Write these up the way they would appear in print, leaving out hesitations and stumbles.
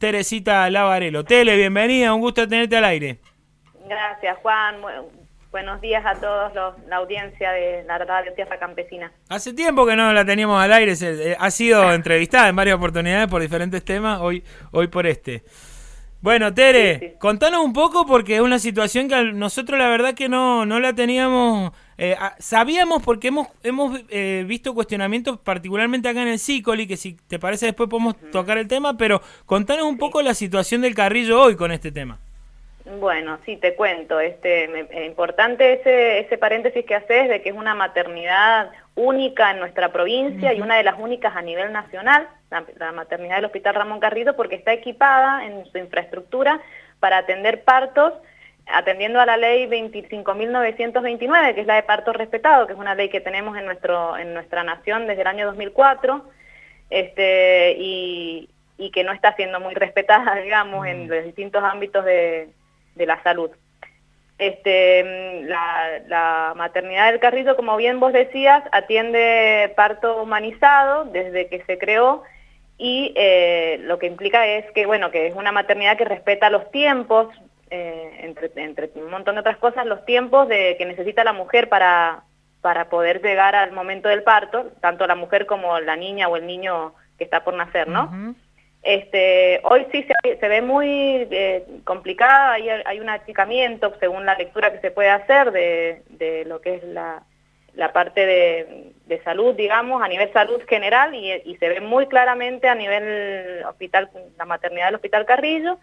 Teresita Lavarello. Tele, bienvenida, un gusto tenerte al aire. Gracias, Juan. Buenos días a todos la audiencia de la Radio Tierra Campesina. Hace tiempo que no la teníamos al aire, ha sido entrevistada en varias oportunidades por diferentes temas, hoy por este. Bueno, Tere, sí. Contanos un poco porque es una situación que nosotros la verdad que no la teníamos, sabíamos porque hemos visto cuestionamientos particularmente acá en el Cicoli, que si te parece después podemos tocar el tema, pero contanos un poco la situación del Carrillo hoy con este tema. Bueno, sí, te cuento. Importante ese paréntesis que haces de que es una maternidad única en nuestra provincia y una de las únicas a nivel nacional, la maternidad del Hospital Ramón Carrillo, porque está equipada en su infraestructura para atender partos, atendiendo a la ley 25.929, que es la de parto respetado, que es una ley que tenemos en nuestra nación desde el año 2004, y que no está siendo muy respetada, digamos, en los distintos ámbitos de la salud. La maternidad del Carrillo, como bien vos decías, atiende parto humanizado desde que se creó y lo que implica es que, bueno, que es una maternidad que respeta los tiempos, entre un montón de otras cosas, los tiempos que necesita la mujer para poder llegar al momento del parto, tanto la mujer como la niña o el niño que está por nacer, ¿no? Hoy sí se ve muy complicada, hay un achicamiento según la lectura que se puede hacer de lo que es la parte de salud, digamos, a nivel salud general, y se ve muy claramente a nivel hospital, la maternidad del Hospital Carrillo.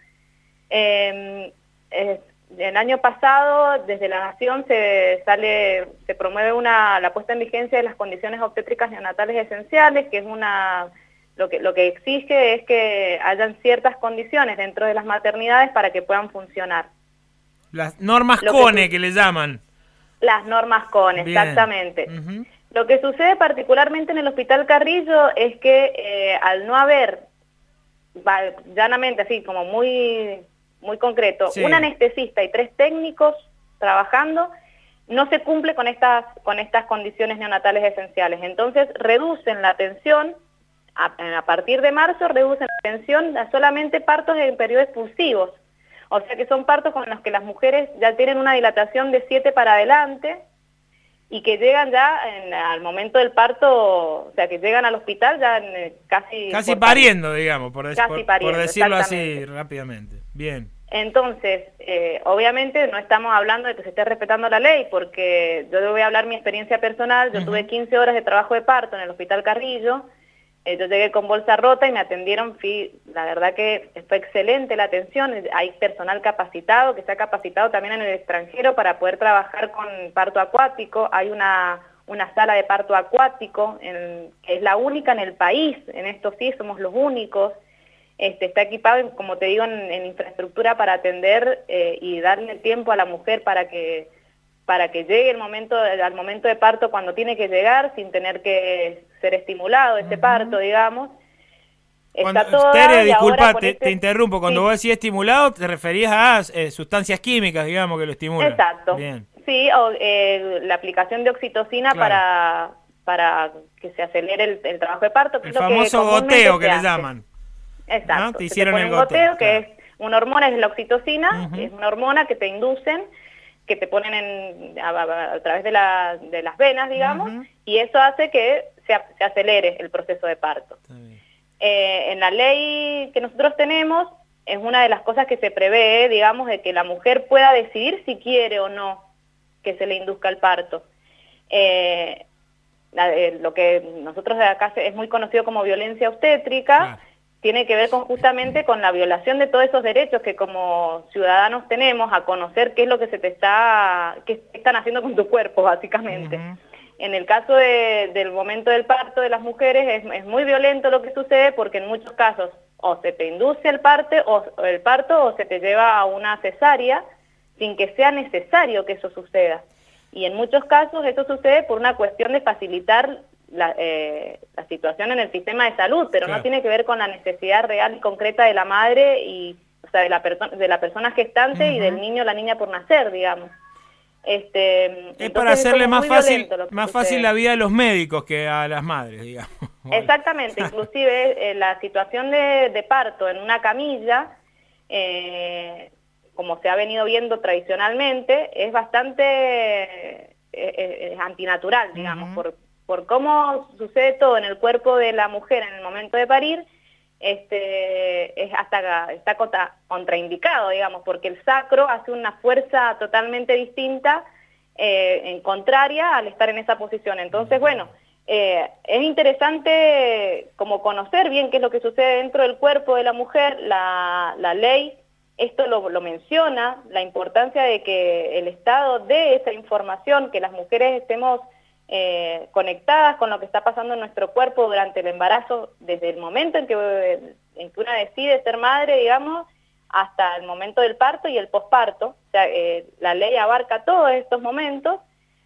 El año pasado, desde la Nación, se promueve la puesta en vigencia de las condiciones obstétricas neonatales esenciales, que es lo que exige es que hayan ciertas condiciones dentro de las maternidades para que puedan funcionar. Las normas CONE que le llaman. Las normas CONE, exactamente. Lo que sucede particularmente en el Hospital Carrillo es que al no haber, llanamente así como muy concreto, un anestesista y 3 técnicos trabajando, no se cumple con estas condiciones neonatales esenciales. Entonces reducen la atención. A partir de marzo reducen la atención a solamente partos en periodos expulsivos, o sea que son partos con los que las mujeres ya tienen una dilatación de 7 para adelante y que llegan ya al momento del parto, o sea que llegan al hospital ya casi pariendo, digamos, por decirlo así exactamente. Rápidamente. Bien. Entonces, obviamente no estamos hablando de que se esté respetando la ley, porque yo voy a hablar mi experiencia personal. Yo tuve 15 horas de trabajo de parto en el Hospital Carrillo. Yo llegué con bolsa rota y me atendieron, la verdad que fue excelente la atención. Hay personal capacitado, que se ha capacitado también en el extranjero para poder trabajar con parto acuático. Hay una sala de parto acuático, que es la única en el país, en esto sí somos los únicos. Está equipado, como te digo, en infraestructura para atender y darle tiempo a la mujer para que llegue al momento de parto cuando tiene que llegar, sin tener que ser estimulado ese parto, digamos. Tere, disculpa, te interrumpo. Cuando vos decís estimulado, te referías a sustancias químicas, digamos, que lo estimulan. Exacto. Bien. Sí, o la aplicación de oxitocina para que se acelere el trabajo de parto. El famoso goteo que le llaman. Exacto. ¿No? Te hicieron el goteo, que es una hormona, es la oxitocina, es una hormona que te inducen, que te ponen a través de las venas, digamos, y eso hace que se acelere el proceso de parto. En la ley que nosotros tenemos, es una de las cosas que se prevé, digamos, de que la mujer pueda decidir si quiere o no que se le induzca el parto. Lo que nosotros de acá es muy conocido como violencia obstétrica, tiene que ver justamente con la violación de todos esos derechos que como ciudadanos tenemos a conocer qué es lo que qué están haciendo con tu cuerpo, básicamente. En el caso del momento del parto de las mujeres es muy violento lo que sucede, porque en muchos casos o se te induce el parto o se te lleva a una cesárea sin que sea necesario que eso suceda. Y en muchos casos eso sucede por una cuestión de facilitar la situación en el sistema de salud, pero no tiene que ver con la necesidad real y concreta de la madre, o sea, de la persona gestante y del niño o la niña por nacer, digamos. Es para hacerle más fácil la vida a los médicos que a las madres, digamos. Exactamente, inclusive la situación de parto en una camilla, como se ha venido viendo tradicionalmente, es bastante antinatural, digamos, por cómo sucede todo en el cuerpo de la mujer en el momento de parir. Está contraindicado, digamos, porque el sacro hace una fuerza totalmente distinta, en contraria al estar en esa posición. Entonces, bueno, es interesante como conocer bien qué es lo que sucede dentro del cuerpo de la mujer. La ley esto lo menciona, la importancia de que el Estado dé esa información, que las mujeres estemos conectadas con lo que está pasando en nuestro cuerpo durante el embarazo, desde el momento en que una decide ser madre, digamos, hasta el momento del parto y el posparto. O sea, la ley abarca todos estos momentos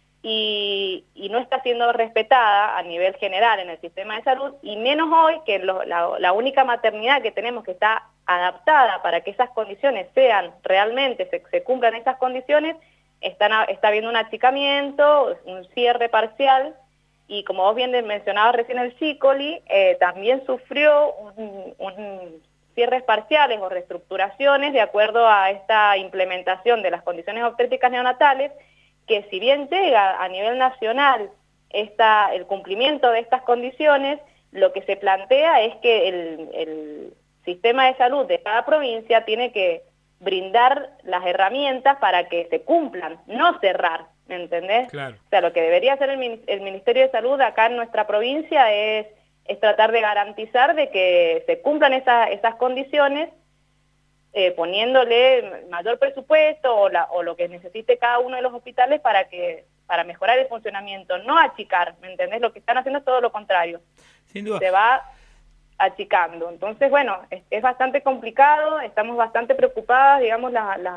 y no está siendo respetada a nivel general en el sistema de salud, y menos hoy, que la única maternidad que tenemos que está adaptada para que esas condiciones sean realmente, se cumplan esas condiciones, está habiendo un achicamiento, un cierre parcial, y como vos bien mencionabas recién el Sicoli, también sufrió un cierres parciales o reestructuraciones de acuerdo a esta implementación de las condiciones obstétricas neonatales, que si bien llega a nivel nacional el cumplimiento de estas condiciones, lo que se plantea es que el sistema de salud de cada provincia tiene que brindar las herramientas para que se cumplan, no cerrar, ¿me entendés? Claro. O sea, lo que debería hacer el Ministerio de Salud acá en nuestra provincia es tratar de garantizar de que se cumplan esas condiciones, poniéndole mayor presupuesto o lo que necesite cada uno de los hospitales para mejorar el funcionamiento, no achicar, ¿me entendés? Lo que están haciendo es todo lo contrario. Sin duda. Se va achicando. Entonces, bueno, es bastante complicado, estamos bastante preocupadas, digamos,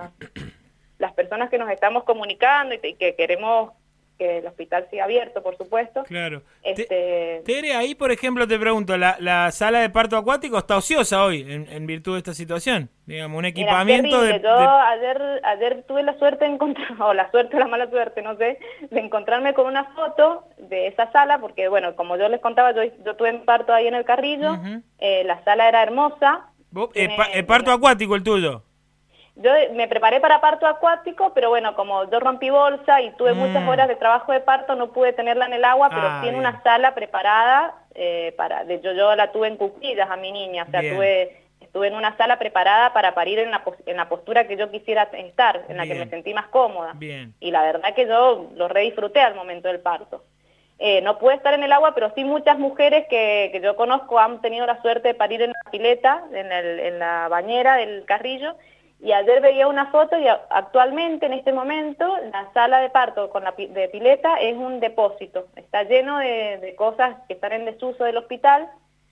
las personas que nos estamos comunicando y que queremos que el hospital siga abierto, por supuesto. Claro. Tere, ahí, por ejemplo, te pregunto, ¿la sala de parto acuático está ociosa hoy en virtud de esta situación? Digamos, un equipamiento Ayer tuve la suerte de encontrar, o la suerte o la mala suerte, no sé, de encontrarme con una foto de esa sala, porque, bueno, como yo les contaba, yo tuve mi parto ahí en el Carrillo, la sala era hermosa. ¿El parto acuático el tuyo? Yo me preparé para parto acuático, pero bueno, como yo rompí bolsa y tuve muchas horas de trabajo de parto, no pude tenerla en el agua, pero sí en una sala preparada, yo la tuve en cuclillas a mi niña, o sea, estuve en una sala preparada para parir en la postura que yo quisiera estar, en la que me sentí más cómoda. Bien. Y la verdad que yo lo redisfruté al momento del parto. No pude estar en el agua, pero sí muchas mujeres que yo conozco han tenido la suerte de parir en la pileta, en la bañera del Carrillo. Y ayer veía una foto y actualmente, en este momento, la sala de parto de pileta es un depósito. Está lleno de cosas que están en desuso del hospital,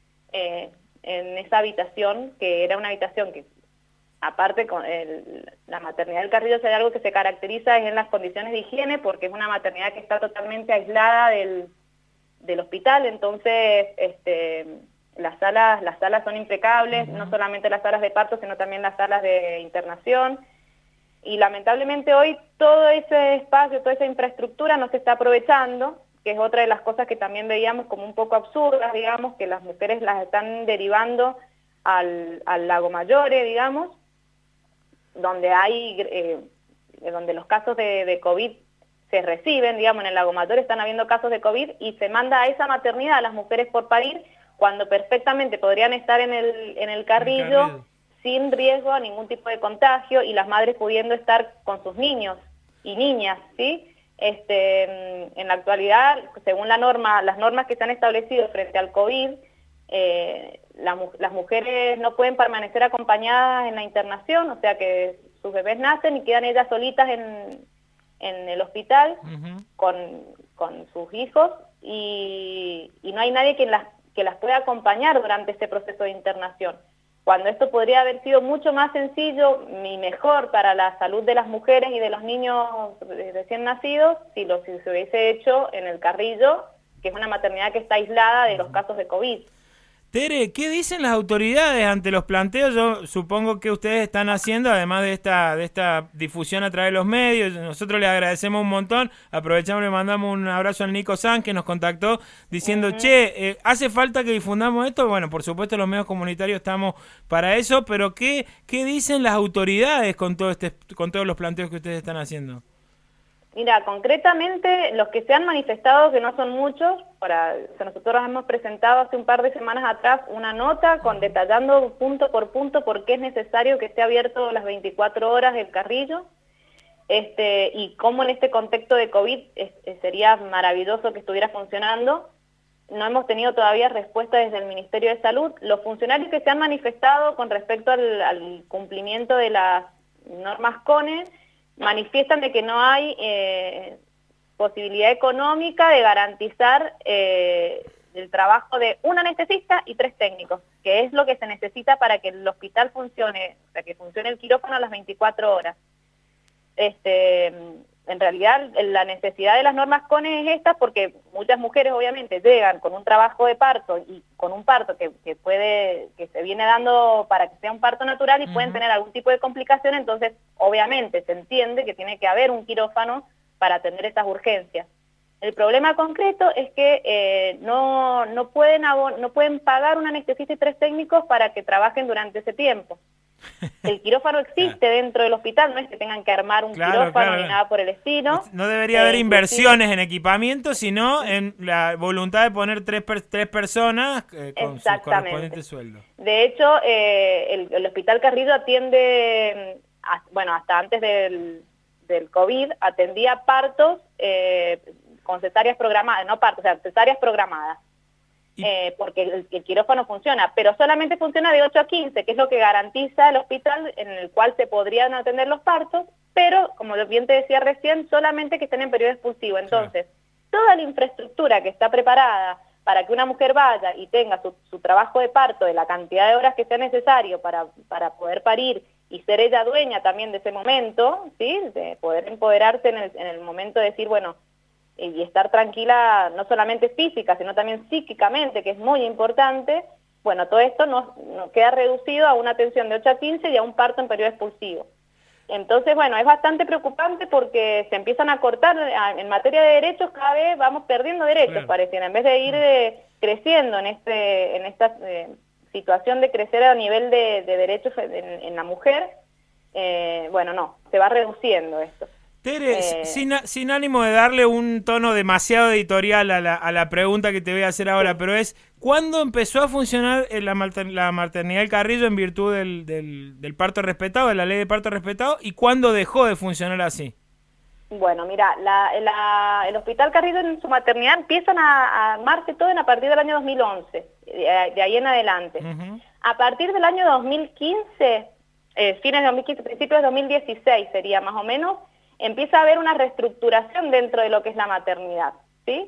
en esa habitación, que era una habitación que, aparte, con la maternidad del Carrillo, si hay algo que se caracteriza es en las condiciones de higiene, porque es una maternidad que está totalmente aislada del hospital. Entonces, las salas son impecables, no solamente las salas de parto, sino también las salas de internación. Y lamentablemente hoy todo ese espacio, toda esa infraestructura no se está aprovechando, que es otra de las cosas que también veíamos como un poco absurdas, digamos, que las mujeres las están derivando al Lago Mayore, digamos, donde donde los casos de COVID se reciben, digamos, en el Lago Mayore están habiendo casos de COVID y se manda a esa maternidad a las mujeres por parir, cuando perfectamente podrían estar en el Carrillo sin riesgo a ningún tipo de contagio, y las madres pudiendo estar con sus niños y niñas, ¿sí? En la actualidad, según las normas que se han establecido frente al COVID, las mujeres no pueden permanecer acompañadas en la internación, o sea que sus bebés nacen y quedan ellas solitas en el hospital con sus hijos, y no hay nadie que las pueda acompañar durante este proceso de internación, cuando esto podría haber sido mucho más sencillo y mejor para la salud de las mujeres y de los niños recién nacidos si se hubiese hecho en el Carrillo, que es una maternidad que está aislada de los casos de COVID. Tere, ¿qué dicen las autoridades ante los planteos? Yo supongo que ustedes están haciendo, además de esta difusión a través de los medios. Nosotros les agradecemos un montón. Aprovechamos y le mandamos un abrazo al Nico San, que nos contactó diciendo, che, ¿hace falta que difundamos esto? Bueno, por supuesto los medios comunitarios estamos para eso, pero ¿qué dicen las autoridades con todos los planteos que ustedes están haciendo? Mira, concretamente los que se han manifestado, que no son muchos, nosotros hemos presentado hace un par de semanas atrás una nota detallando punto por qué es necesario que esté abierto las 24 horas el Carrillo, y cómo en este contexto de COVID sería maravilloso que estuviera funcionando. No hemos tenido todavía respuesta desde el Ministerio de Salud. Los funcionarios que se han manifestado con respecto al cumplimiento de las normas CONE manifiestan de que no hay posibilidad económica de garantizar el trabajo de un anestesista y 3 técnicos, que es lo que se necesita para que el hospital funcione, o sea, que funcione el quirófano a las 24 horas. En realidad la necesidad de las normas CONE es esta porque muchas mujeres obviamente llegan con un trabajo de parto y con un parto que se viene dando para que sea un parto natural y pueden tener algún tipo de complicación, entonces obviamente se entiende que tiene que haber un quirófano para atender estas urgencias. El problema concreto es que no pueden pagar un anestesista y 3 técnicos para que trabajen durante ese tiempo. El quirófano existe dentro del hospital, no es que tengan que armar un quirófano ni nada por el estilo. No debería haber inversiones en equipamiento, sino en la voluntad de poner tres personas con su correspondiente sueldo. De hecho, el Hospital Carrillo atiende, hasta antes del COVID, atendía partos con cesáreas programadas, cesáreas programadas. Porque el quirófano funciona, pero solamente funciona de 8 a 15, que es lo que garantiza el hospital en el cual se podrían atender los partos, pero, como bien te decía recién, solamente que estén en periodo expulsivo. Entonces, toda la infraestructura que está preparada para que una mujer vaya y tenga su trabajo de parto de la cantidad de horas que sea necesario para poder parir y ser ella dueña también de ese momento, ¿sí? De poder empoderarse en el momento de decir, bueno, y estar tranquila no solamente física, sino también psíquicamente, que es muy importante. Bueno, todo esto nos queda reducido a una atención de 8 a 15 y a un parto en periodo expulsivo. Entonces, bueno, es bastante preocupante porque se empiezan a cortar, en materia de derechos cada vez vamos perdiendo derechos, pareciera, en vez de ir creciendo en esta situación de crecer a nivel de derechos en la mujer, no, se va reduciendo esto. Tere, sin ánimo de darle un tono demasiado editorial a la pregunta que te voy a hacer ahora, pero ¿cuándo empezó a funcionar la maternidad del Carrillo en virtud del parto respetado, de la ley de parto respetado, y cuándo dejó de funcionar así? Bueno, mira, el Hospital Carrillo en su maternidad empiezan a armarse todo a partir del año 2011, de ahí en adelante. A partir del año 2015, fines de 2015, principios de 2016 sería más o menos, empieza a haber una reestructuración dentro de lo que es la maternidad, ¿sí?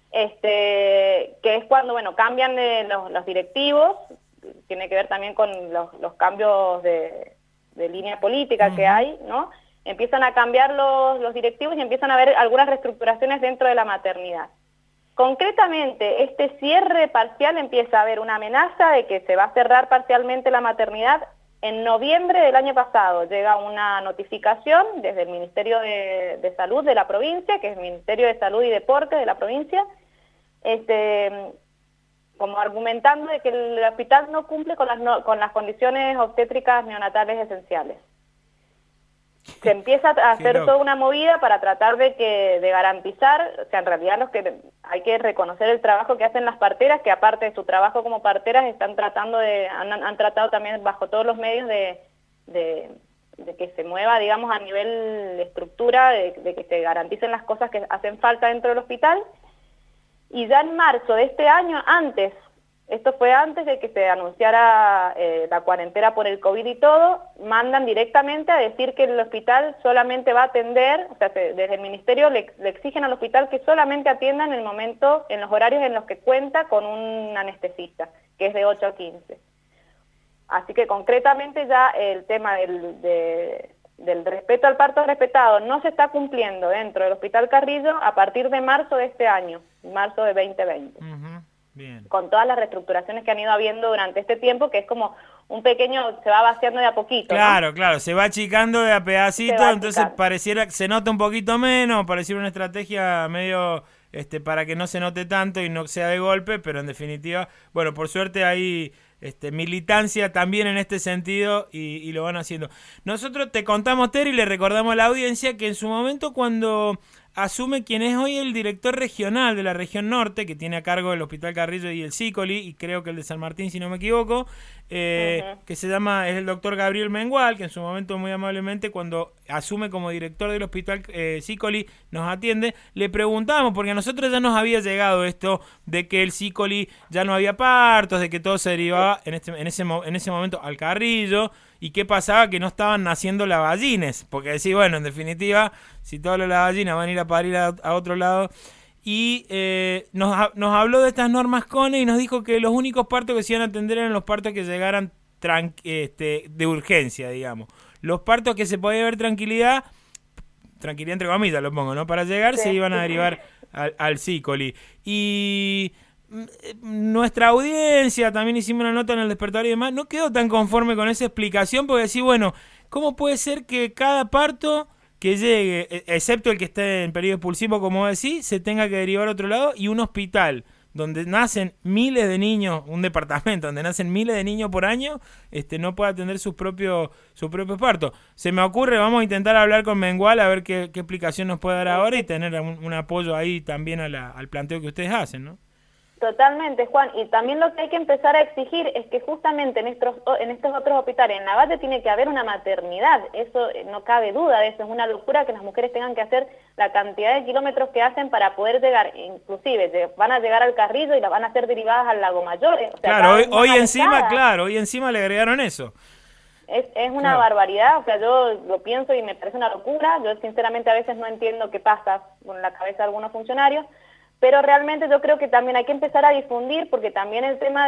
Que es cuando, cambian los directivos, tiene que ver también con los cambios de línea política que hay, ¿no? Empiezan a cambiar los directivos y empiezan a haber algunas reestructuraciones dentro de la maternidad. Concretamente, este cierre parcial empieza a haber una amenaza de que se va a cerrar parcialmente la maternidad. En noviembre del año pasado llega una notificación desde el Ministerio de Salud de la provincia, que es el Ministerio de Salud y Deporte de la provincia, como argumentando de que el hospital no cumple con las condiciones obstétricas neonatales esenciales. Se empieza a hacer toda una movida para tratar de garantizar, o sea, en realidad hay que reconocer el trabajo que hacen las parteras, que aparte de su trabajo como parteras han tratado también bajo todos los medios de que se mueva, digamos, a nivel de estructura, de que se garanticen las cosas que hacen falta dentro del hospital. Y ya en marzo de este año, esto fue antes de que se anunciara la cuarentena por el COVID y todo, mandan directamente a decir que el hospital solamente va a atender, o sea, desde el ministerio le exigen al hospital que solamente atienda en los horarios en los que cuenta con un anestesista, que es de 8 a 15. Así que concretamente ya el tema del respeto al parto respetado no se está cumpliendo dentro del Hospital Carrillo a partir de marzo de este año, marzo de 2020. Bien. con todas las reestructuraciones que han ido habiendo durante este tiempo, que es como un pequeño, se va vaciando de a poquito, Claro, ¿no? claro, se va achicando de a pedacito, Se va entonces achicando. pareciera que se nota un poquito menos, pareciera una estrategia medio para que no se note tanto y no sea de golpe, pero en definitiva, bueno, por suerte hay militancia también en este sentido y lo van haciendo. Nosotros te contamos, Ter, y le recordamos a la audiencia que en su momento cuando asume quien es hoy el director regional de la región norte, que tiene a cargo el Hospital Carrillo y el Sicoli, y creo que el de San Martín, si no me equivoco, que se llama, es el doctor Gabriel Mengual, que en su momento muy amablemente cuando asume como director del Hospital Sicoli nos atiende, le preguntamos, porque a nosotros ya nos había llegado esto de que el Sicoli ya no había partos, de que todo se derivaba en ese momento al Carrillo, y qué pasaba que no estaban naciendo lavallines, porque decís, bueno, en definitiva, si todas las lavallinas van a ir a parir a otro lado. Y nos habló de estas normas CONE y nos dijo que los únicos partos que se iban a atender eran los partos que llegaran de urgencia, digamos. Los partos que se podía ver tranquilidad entre comillas lo pongo, ¿no? Para llegar se iban a derivar al Sicoli. Y nuestra audiencia, también hicimos una nota en el Despertador y demás, no quedó tan conforme con esa explicación porque decía, bueno, ¿cómo puede ser que cada parto que llegue, excepto el que esté en periodo expulsivo, como decís, se tenga que derivar a otro lado y un hospital donde nacen miles de niños, un departamento donde nacen miles de niños por año, no puede atender sus propios partos? Se me ocurre, vamos a intentar hablar con Mengual a ver qué explicación nos puede dar ahora y tener un apoyo ahí también al planteo que ustedes hacen, ¿no? Totalmente, Juan, y también lo que hay que empezar a exigir es que justamente en estos otros hospitales, en Navate tiene que haber una maternidad, eso no cabe duda de eso, es una locura que las mujeres tengan que hacer la cantidad de kilómetros que hacen para poder llegar, inclusive van a llegar al Carrillo y las van a hacer derivadas al Lago Mayor. O sea, claro, hoy encima le agregaron eso. Es una barbaridad, o sea, yo lo pienso y me parece una locura, yo sinceramente a veces no entiendo qué pasa con la cabeza de algunos funcionarios, pero realmente yo creo que también hay que empezar a difundir, porque también el tema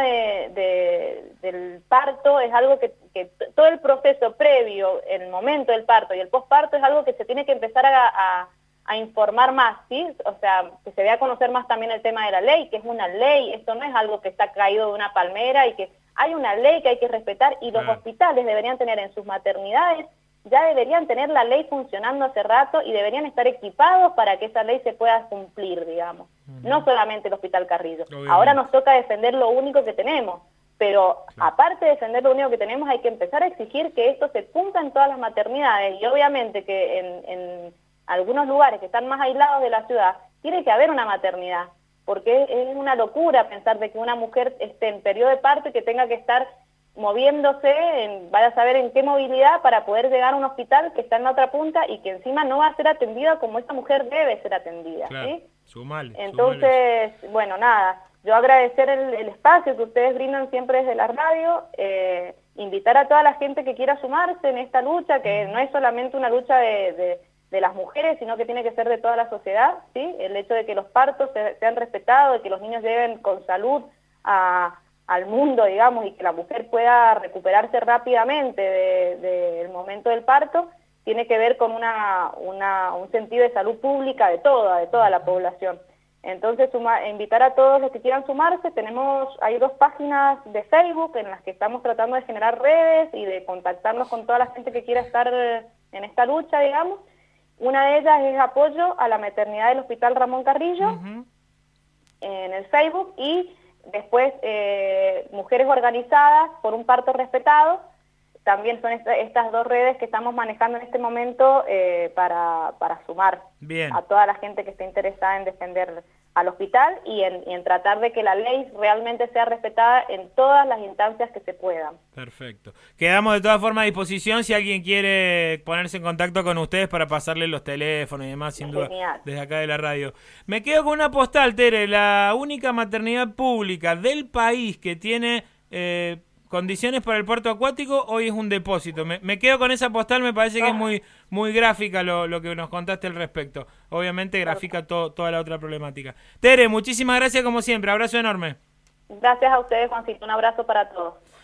del parto es algo que todo el proceso previo, el momento del parto y el posparto es algo que se tiene que empezar a informar más, ¿sí? O sea, que se dé a conocer más también el tema de la ley, que es una ley, esto no es algo que está caído de una palmera y que hay una ley que hay que respetar y los hospitales deberían tener en sus maternidades, ya deberían tener la ley funcionando hace rato y deberían estar equipados para que esa ley se pueda cumplir, digamos. No solamente el Hospital Carrillo. Obviamente. Ahora nos toca defender lo único que tenemos, pero aparte de defender lo único que tenemos, hay que empezar a exigir que esto se cumpla en todas las maternidades y obviamente que en algunos lugares que están más aislados de la ciudad, tiene que haber una maternidad, porque es una locura pensar de que una mujer esté en periodo de parto y que tenga que estar moviéndose, vaya a saber en qué movilidad para poder llegar a un hospital que está en la otra punta y que encima no va a ser atendida como esta mujer debe ser atendida. Claro. ¿Sí? Entonces, bueno, nada, yo agradecer el espacio que ustedes brindan siempre desde la radio, invitar a toda la gente que quiera sumarse en esta lucha, que no es solamente una lucha de las mujeres, sino que tiene que ser de toda la sociedad, ¿sí? El hecho de que los partos sean respetados, de que los niños lleguen con salud al mundo, digamos, y que la mujer pueda recuperarse rápidamente del momento del parto, tiene que ver con un sentido de salud pública de toda la población. Entonces, invitar a todos los que quieran sumarse, hay 2 páginas de Facebook en las que estamos tratando de generar redes y de contactarnos con toda la gente que quiera estar en esta lucha, digamos. Una de ellas es apoyo a la maternidad del Hospital Ramón Carrillo, en el Facebook, y después Mujeres Organizadas por un Parto Respetado. También son estas 2 redes que estamos manejando en este momento para sumar a toda la gente que esté interesada en defender al hospital y en tratar de que la ley realmente sea respetada en todas las instancias que se puedan. Perfecto. Quedamos de todas formas a disposición si alguien quiere ponerse en contacto con ustedes para pasarle los teléfonos y demás, sin duda, desde acá de la radio. Me quedo con una postal, Tere, la única maternidad pública del país que tiene condiciones para el parto acuático, hoy es un depósito. Me quedo con esa postal, me parece que es muy gráfica lo que nos contaste al respecto. Obviamente grafica toda la otra problemática. Tere, muchísimas gracias como siempre, abrazo enorme. Gracias a ustedes, Juancito, un abrazo para todos.